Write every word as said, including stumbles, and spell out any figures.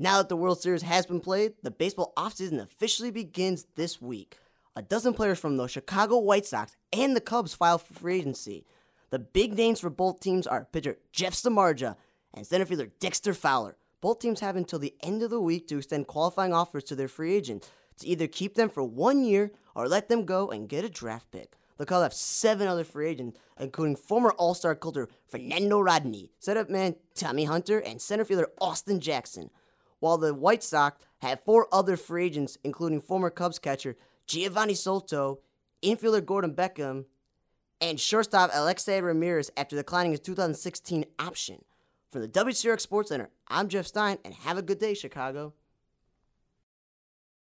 Now that the World Series has been played, the baseball offseason officially begins this week. A dozen players from the Chicago White Sox and the Cubs file for free agency. The big names for both teams are pitcher Jeff Samardzija and center fielder Dexter Fowler. Both teams have until the end of the week to extend qualifying offers to their free agents to either keep them for one year or let them go and get a draft pick. The Cubs have seven other free agents, including former All-Star catcher Fernando Rodney, setup man Tommy Hunter, and center fielder Austin Jackson. While the White Sox have four other free agents, including former Cubs catcher Giovanni Soto, infielder Gordon Beckham, and shortstop Alexei Ramirez after declining his two thousand sixteen option. From the W C R X Sports Center, I'm Jeff Stein, and have a good day, Chicago.